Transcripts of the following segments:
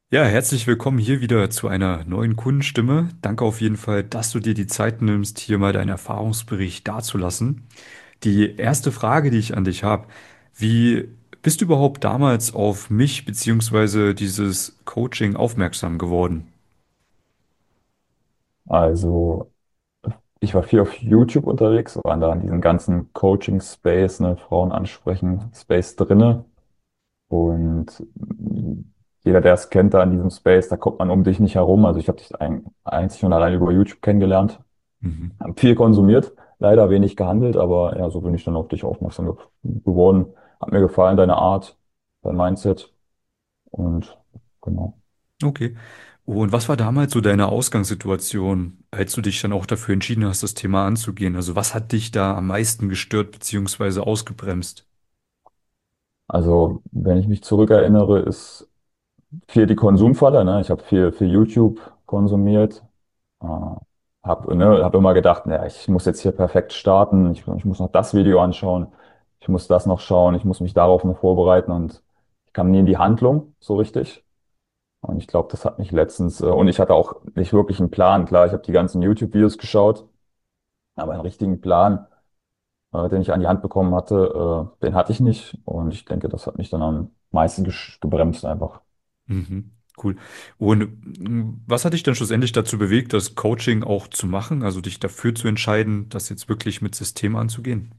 Ja, herzlich willkommen hier wieder zu einer neuen Kundenstimme. Danke auf jeden Fall, dass du dir die Zeit nimmst, hier mal deinen Erfahrungsbericht darzulassen. Die erste Frage, die ich an dich habe: Wie bist du überhaupt damals auf mich beziehungsweise dieses Coaching aufmerksam geworden? Also, ich war viel auf YouTube unterwegs, war da in diesem ganzen Coaching-Space, ne, Frauen ansprechen, Space drinne. Und jeder, der es kennt, da in diesem Space, da kommt man um dich nicht herum. Also ich habe dich einzig und allein über YouTube kennengelernt, Mhm. habe viel konsumiert, leider wenig gehandelt, aber ja, so bin ich dann auf dich aufmerksam geworden. Hat mir gefallen, deine Art, dein Mindset und genau. Okay. Und was war damals so deine Ausgangssituation, als du dich dann auch dafür entschieden hast, das Thema anzugehen? Also was hat dich da am meisten gestört beziehungsweise ausgebremst? Also, wenn ich mich zurückerinnere, ist viel die Konsumfalle, ne? Ich habe viel YouTube konsumiert, hab immer gedacht, naja, ich muss jetzt hier perfekt starten, ich muss noch das Video anschauen, ich muss das noch schauen, ich muss mich darauf noch vorbereiten und ich kam nie in die Handlung so richtig. Und ich glaube, das hat mich letztens, und ich hatte auch nicht wirklich einen Plan. Klar, ich habe die ganzen YouTube-Videos geschaut, aber einen richtigen Plan, den ich an die Hand bekommen hatte, den hatte ich nicht. Und ich denke, das hat mich dann am meisten gebremst einfach. Mhm, cool. Und was hat dich dann schlussendlich dazu bewegt, das Coaching auch zu machen, also dich dafür zu entscheiden, das jetzt wirklich mit System anzugehen?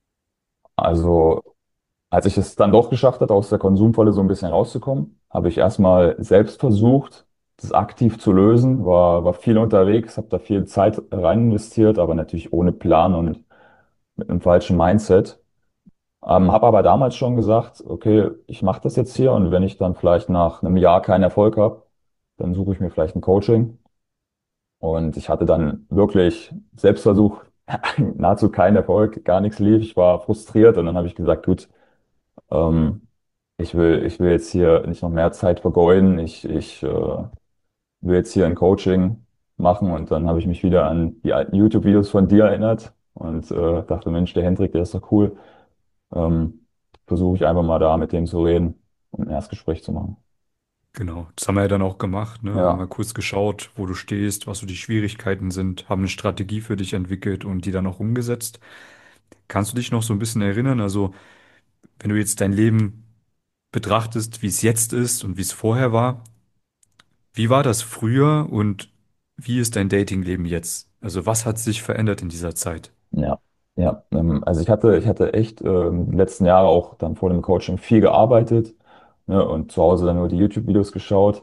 Also als ich es dann doch geschafft hatte, aus der Konsumfalle so ein bisschen rauszukommen, habe ich erstmal selbst versucht, das aktiv zu lösen, war viel unterwegs, habe da viel Zeit rein investiert, aber natürlich ohne Plan und mit einem falschen Mindset. Habe aber damals schon gesagt, okay, ich mache das jetzt hier und wenn ich dann vielleicht nach einem Jahr keinen Erfolg habe, dann suche ich mir vielleicht ein Coaching. Und ich hatte dann wirklich Selbstversuch, nahezu keinen Erfolg, gar nichts lief. Ich war frustriert und dann habe ich gesagt, gut, ähm, ich will jetzt hier nicht noch mehr Zeit vergeuden. Ich will jetzt hier ein Coaching machen und dann habe ich mich wieder an die alten YouTube-Videos von dir erinnert und dachte, Mensch, der Hendrik, der ist doch cool. Ähm, Versuche ich einfach mal da mit dem zu reden und ein Erstgespräch zu machen. Genau, das haben wir ja dann auch gemacht, ne? Haben mal Ja, kurz geschaut, wo du stehst, was so die Schwierigkeiten sind, haben eine Strategie für dich entwickelt und die dann auch umgesetzt. Kannst du dich noch so ein bisschen erinnern? Also, wenn du jetzt dein Leben betrachtest, wie es jetzt ist und wie es vorher war, wie war das früher und wie ist dein Datingleben jetzt? Also, was hat sich verändert in dieser Zeit? ja, ja. Also ich hatte echt die letzten Jahre auch dann vor dem Coaching viel gearbeitet, ne, und zu Hause dann nur die YouTube-Videos geschaut.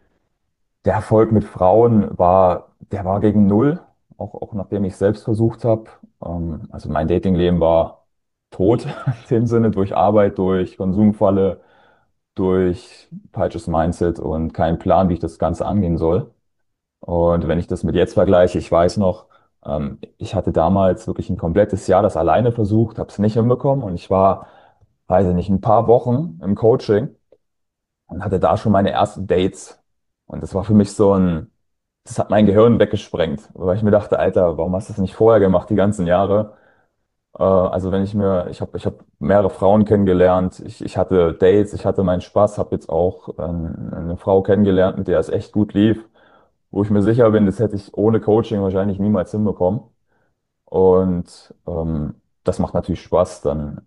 Der Erfolg mit Frauen der war gegen null, auch nachdem ich es selbst versucht habe. Also mein Datingleben war tot in dem Sinne, durch Arbeit, durch Konsumfalle, durch falsches Mindset und keinen Plan, wie ich das Ganze angehen soll. Und wenn ich das mit jetzt vergleiche, ich weiß noch, ich hatte damals wirklich ein komplettes Jahr das alleine versucht, habe es nicht hinbekommen und ich war, weiß ich nicht, ein paar Wochen im Coaching und hatte da schon meine ersten Dates. Und das war für mich das hat mein Gehirn weggesprengt, weil ich mir dachte, Alter, warum hast du das nicht vorher gemacht, die ganzen Jahre? Also wenn ich habe mehrere Frauen kennengelernt, ich hatte Dates, ich hatte meinen Spaß, habe jetzt auch eine Frau kennengelernt, mit der es echt gut lief, wo ich mir sicher bin, das hätte ich ohne Coaching wahrscheinlich niemals hinbekommen. Und das macht natürlich Spaß,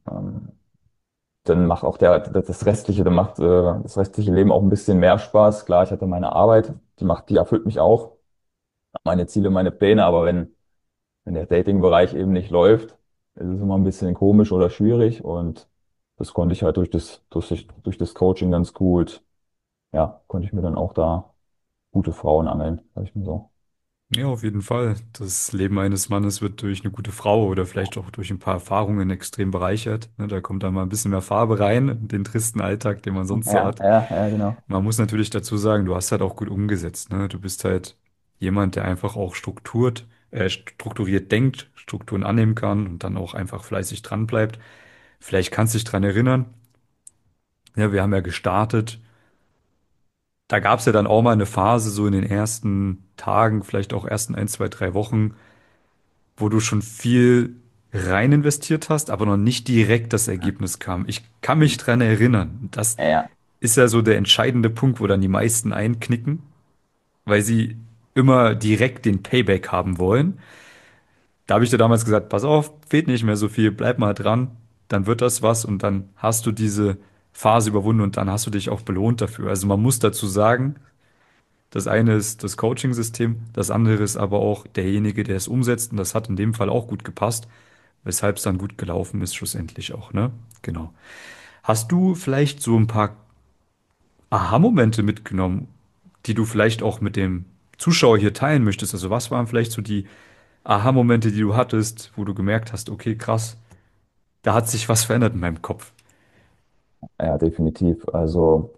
dann macht auch das restliche, dann macht das restliche Leben auch ein bisschen mehr Spaß. Klar, ich hatte meine Arbeit, die erfüllt mich auch, meine Ziele, meine Pläne, aber wenn der Dating-Bereich eben nicht läuft, ist es immer ein bisschen komisch oder schwierig und das konnte ich halt durch das Coaching ganz gut, ja, konnte ich mir dann auch da gute Frauen angeln, sag ich mal so. Ja, auf jeden Fall. Das Leben eines Mannes wird durch eine gute Frau oder vielleicht auch durch ein paar Erfahrungen extrem bereichert. Ne, da kommt dann mal ein bisschen mehr Farbe rein in den tristen Alltag, den man sonst so Ja, hat. ja, ja, genau. Man muss natürlich dazu sagen, du hast halt auch gut umgesetzt. Ne? Du bist halt jemand, der einfach auch strukturiert denkt, Strukturen annehmen kann und dann auch einfach fleißig dran bleibt. Vielleicht kannst du dich dran erinnern. Ja, wir haben ja gestartet. Da gab es ja dann auch mal eine Phase, so in den ersten Tagen, vielleicht auch ersten ein, zwei, drei Wochen, wo du schon viel rein investiert hast, aber noch nicht direkt das Ergebnis kam. Ich kann mich dran erinnern. Das Ja, ja. ist ja so der entscheidende Punkt, wo dann die meisten einknicken, weil sie immer direkt den Payback haben wollen. Da habe ich dir damals gesagt, pass auf, fehlt nicht mehr so viel, bleib mal dran, dann wird das was und dann hast du diese Phase überwunden und dann hast du dich auch belohnt dafür. Also man muss dazu sagen, das eine ist das Coaching-System, das andere ist aber auch derjenige, der es umsetzt und das hat in dem Fall auch gut gepasst, weshalb es dann gut gelaufen ist schlussendlich auch, ne? Genau. Hast du vielleicht so ein paar Aha-Momente mitgenommen, die du vielleicht auch mit dem Zuschauer hier teilen möchtest? Also was waren vielleicht so die Aha-Momente, die du hattest, wo du gemerkt hast, okay, krass, da hat sich was verändert in meinem Kopf. Ja, definitiv. Also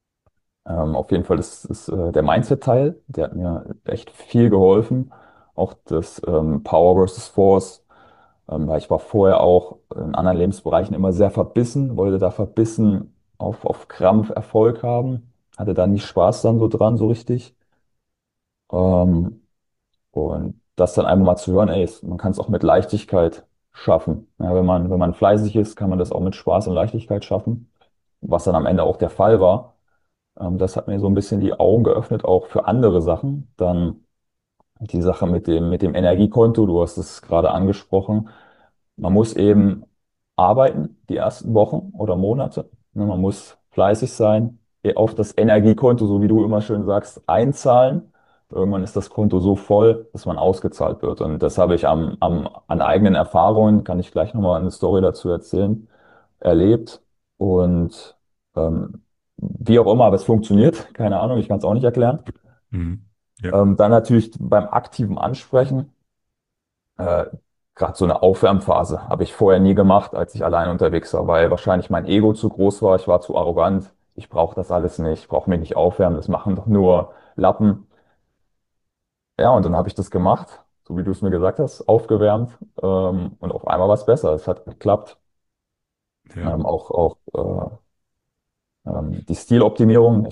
auf jeden Fall ist der Mindset-Teil, der hat mir echt viel geholfen. Auch das Power versus Force, weil ich war vorher auch in anderen Lebensbereichen immer sehr verbissen, wollte da verbissen auf Krampf Erfolg haben, hatte da nie Spaß dann so dran, so richtig. Ähm, und das dann einfach mal zu hören, ey, man kann es auch mit Leichtigkeit schaffen. Ja, wenn man fleißig ist, kann man das auch mit Spaß und Leichtigkeit schaffen, was dann am Ende auch der Fall war. Das hat mir so ein bisschen die Augen geöffnet, auch für andere Sachen. Dann die Sache mit dem Energiekonto, du hast es gerade angesprochen. Man muss eben arbeiten, die ersten Wochen oder Monate. Ne, man muss fleißig sein, auf das Energiekonto, so wie du immer schön sagst, einzahlen. Irgendwann ist das Konto so voll, dass man ausgezahlt wird. Und das habe ich an eigenen Erfahrungen, kann ich gleich nochmal eine Story dazu erzählen, erlebt. Und wie auch immer, aber es funktioniert. Keine Ahnung, ich kann es auch nicht erklären. Mhm. Ja. Dann natürlich beim aktiven Ansprechen. Äh, Gerade so eine Aufwärmphase habe ich vorher nie gemacht, als ich allein unterwegs war, weil wahrscheinlich mein Ego zu groß war. Ich war zu arrogant. Ich brauche das alles nicht. Ich brauche mich nicht aufwärmen. Das machen doch nur Lappen. Ja, und dann habe ich das gemacht, so wie du es mir gesagt hast, aufgewärmt. Und auf einmal war es besser. Es hat geklappt. Ja. Die Stiloptimierung.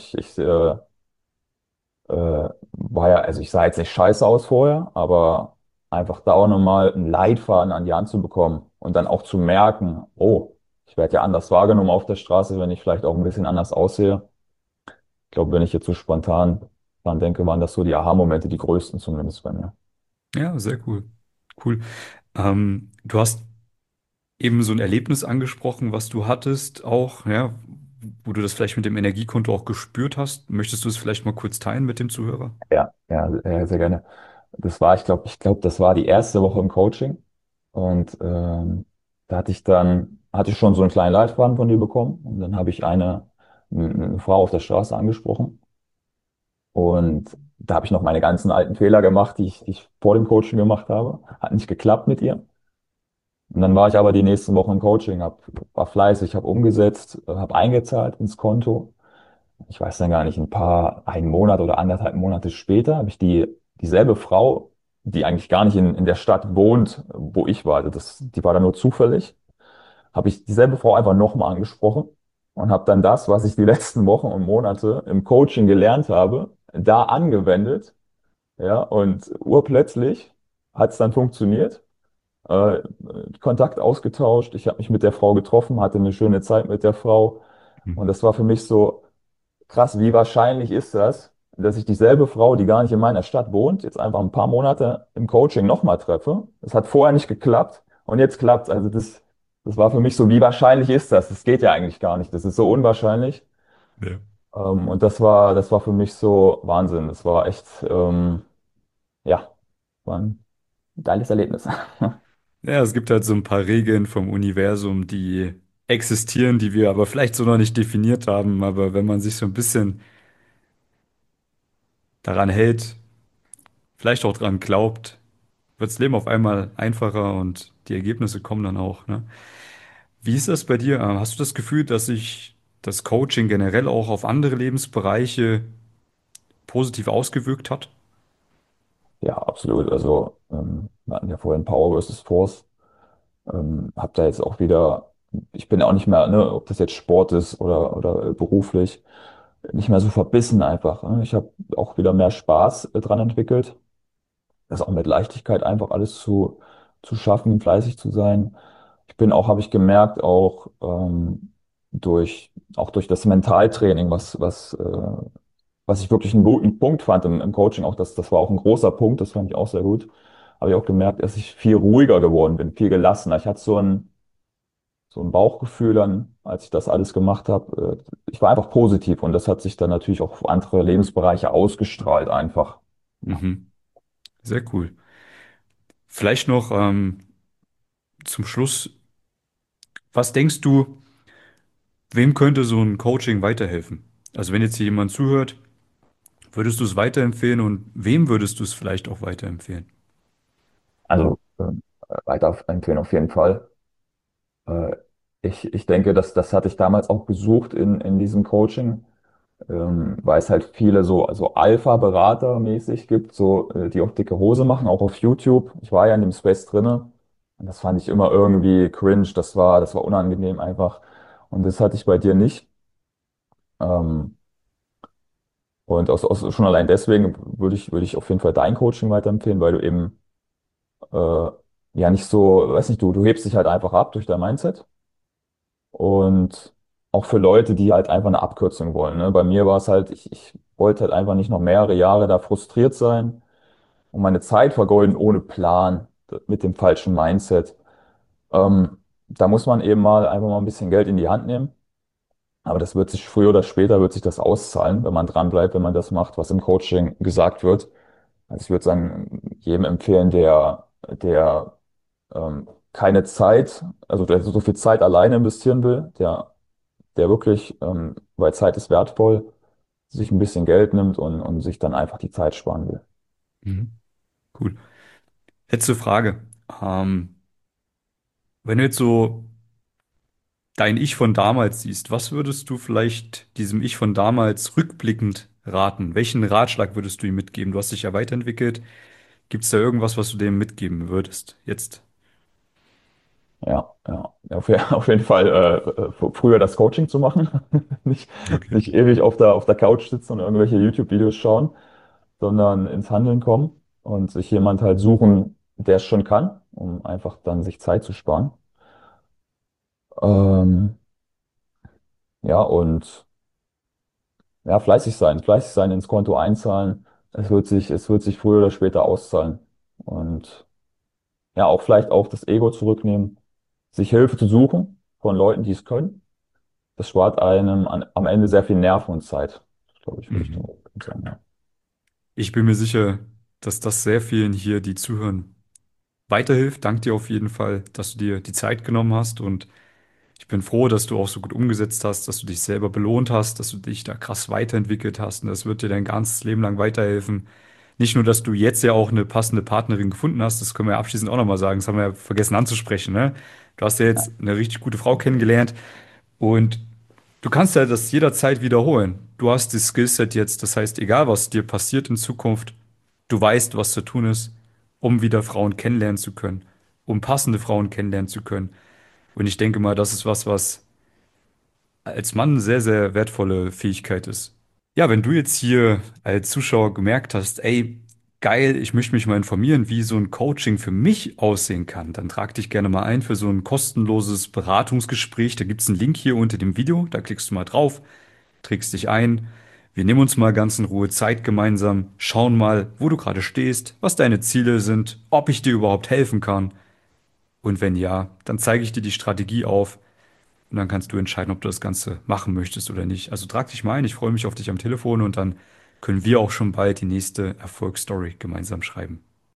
War ja, also ich sah jetzt nicht scheiße aus vorher, aber einfach da auch nochmal einen Leitfaden an die Hand zu bekommen und dann auch zu merken, oh, ich werde ja anders wahrgenommen auf der Straße, wenn ich vielleicht auch ein bisschen anders aussehe. Ich glaube, wenn ich jetzt so spontan dran denke, waren das so die Aha-Momente, die größten zumindest bei mir. Ja, sehr cool. Cool. Du hast eben so ein Erlebnis angesprochen, was du hattest, auch, ja, wo du das vielleicht mit dem Energiekonto auch gespürt hast. Möchtest du es vielleicht mal kurz teilen mit dem Zuhörer? Sehr gerne. Ich glaube, das war die erste Woche im Coaching und hatte ich schon so einen kleinen Leitfaden von dir bekommen und dann habe ich eine Frau auf der Straße angesprochen. Und da habe ich noch meine ganzen alten Fehler gemacht, die ich vor dem Coaching gemacht habe. Hat nicht geklappt mit ihr. Und dann war ich aber die nächsten Wochen im Coaching, war fleißig, habe umgesetzt, habe eingezahlt ins Konto. Ich weiß dann gar nicht, einen Monat oder anderthalb Monate später habe ich dieselbe Frau, die eigentlich gar nicht in der Stadt wohnt, wo ich war, also die war da nur zufällig, habe ich dieselbe Frau einfach nochmal angesprochen und habe dann das, was ich die letzten Wochen und Monate im Coaching gelernt habe, da angewendet. Ja, und urplötzlich hat es dann funktioniert. Kontakt ausgetauscht. Ich habe mich mit der Frau getroffen, hatte eine schöne Zeit mit der Frau. Hm. Und das war für mich so krass, wie wahrscheinlich ist das, dass ich dieselbe Frau, die gar nicht in meiner Stadt wohnt, jetzt einfach ein paar Monate im Coaching nochmal treffe. Das hat vorher nicht geklappt und jetzt klappt's. Das war für mich so, wie wahrscheinlich ist das? Das geht ja eigentlich gar nicht. Das ist so unwahrscheinlich. Ja. Und das war für mich so Wahnsinn. Das war echt, ja, war ein geiles Erlebnis. Ja, es gibt halt so ein paar Regeln vom Universum, die existieren, die wir aber vielleicht so noch nicht definiert haben. Aber wenn man sich so ein bisschen daran hält, vielleicht auch daran glaubt, wird das Leben auf einmal einfacher und die Ergebnisse kommen dann auch, ne? Wie ist das bei dir? Hast du das Gefühl, dass sich das Coaching generell auch auf andere Lebensbereiche positiv ausgewirkt hat? Ja, absolut. Also, wir hatten ja vorhin Power versus Force. Hab da jetzt auch wieder, ich bin auch nicht mehr, ne, ob das jetzt Sport ist oder beruflich, nicht mehr so verbissen einfach. Ne? Ich habe auch wieder mehr Spaß dran entwickelt, das auch mit Leichtigkeit einfach alles zu schaffen, fleißig zu sein. Ich bin auch, habe ich gemerkt, auch auch durch das Mentaltraining, was ich wirklich einen guten Punkt fand im Coaching, auch das war auch ein großer Punkt, das fand ich auch sehr gut, habe ich auch gemerkt, dass ich viel ruhiger geworden bin, viel gelassener. Ich hatte so ein Bauchgefühl dann, als ich das alles gemacht habe. Ich war einfach positiv und das hat sich dann natürlich auch auf andere Lebensbereiche ausgestrahlt einfach. Ja. Mhm. Sehr cool. Vielleicht noch zum Schluss, was denkst du, wem könnte so ein Coaching weiterhelfen? Also wenn jetzt hier jemand zuhört, würdest du es weiterempfehlen und wem würdest du es vielleicht auch weiterempfehlen? Also weiterempfehlen auf jeden Fall. Äh, ich denke, das hatte ich damals auch gesucht in diesem Coaching, weil es halt viele so Alpha-Berater mäßig gibt, die auch dicke Hose machen, auch auf YouTube. Ich war ja in dem Space drinne und das fand ich immer irgendwie cringe, das war unangenehm einfach. Und das hatte ich bei dir nicht. Ähm, und schon allein deswegen würde ich auf jeden Fall dein Coaching weiterempfehlen, weil du eben äh, ja nicht so, weiß nicht, du hebst dich halt einfach ab durch dein Mindset. Und auch für Leute, die halt einfach eine Abkürzung wollen. Ne? Bei mir war es halt, ich wollte halt einfach nicht noch mehrere Jahre da frustriert sein und meine Zeit vergeuden ohne Plan, mit dem falschen Mindset. Da muss man eben mal einfach mal ein bisschen Geld in die Hand nehmen. Aber das wird sich früher oder später wird sich das auszahlen, wenn man dran bleibt, wenn man das macht, was im Coaching gesagt wird. Also ich würde sagen, jedem empfehlen, der keine Zeit, also der so viel Zeit alleine investieren will, der wirklich, weil Zeit ist wertvoll, sich ein bisschen Geld nimmt und sich dann einfach die Zeit sparen will. Mhm. Cool. Letzte Frage. Wenn du jetzt so dein Ich von damals siehst, was würdest du vielleicht diesem Ich von damals rückblickend raten? Welchen Ratschlag würdest du ihm mitgeben? Du hast dich ja weiterentwickelt. Gibt es da irgendwas, was du dem mitgeben würdest? Jetzt. Ja, auf jeden Fall früher das Coaching zu machen, nicht, Okay. nicht ewig auf der Couch sitzen und irgendwelche YouTube-Videos schauen, sondern ins Handeln kommen und sich jemand halt suchen, der es schon kann, um einfach dann sich Zeit zu sparen. Ähm, ja, und ja, fleißig sein, ins Konto einzahlen. Es wird sich früher oder später auszahlen. Und ja, auch vielleicht auch das Ego zurücknehmen, sich Hilfe zu suchen von Leuten, die es können. Das spart einem am Ende sehr viel Nerven und Zeit. Das glaube ich, würde ich dann Mhm. auch sagen, ja. Ich bin mir sicher, dass das sehr vielen hier, die zuhören, weiterhilft. Dank dir auf jeden Fall, dass du dir die Zeit genommen hast und ich bin froh, dass du auch so gut umgesetzt hast, dass du dich selber belohnt hast, dass du dich da krass weiterentwickelt hast und das wird dir dein ganzes Leben lang weiterhelfen. Nicht nur, dass du jetzt ja auch eine passende Partnerin gefunden hast, das können wir ja abschließend auch nochmal sagen, das haben wir ja vergessen anzusprechen, ne? Du hast ja jetzt eine richtig gute Frau kennengelernt und du kannst ja das jederzeit wiederholen. Du hast das Skillset jetzt, das heißt, egal was dir passiert in Zukunft, du weißt, was zu tun ist, um wieder Frauen kennenlernen zu können, um passende Frauen kennenlernen zu können. Und ich denke mal, das ist was, was als Mann eine sehr, sehr wertvolle Fähigkeit ist. Ja, wenn du jetzt hier als Zuschauer gemerkt hast, ey, geil, ich möchte mich mal informieren, wie so ein Coaching für mich aussehen kann, dann trag dich gerne mal ein für so ein kostenloses Beratungsgespräch. Da gibt's einen Link hier unter dem Video, da klickst du mal drauf, trägst dich ein. Wir nehmen uns mal ganz in Ruhe Zeit gemeinsam, schauen mal, wo du gerade stehst, was deine Ziele sind, ob ich dir überhaupt helfen kann. Und wenn ja, dann zeige ich dir die Strategie auf, und dann kannst du entscheiden, ob du das Ganze machen möchtest oder nicht. Also trag dich mal ein, ich freue mich auf dich am Telefon und dann können wir auch schon bald die nächste Erfolgsstory gemeinsam schreiben.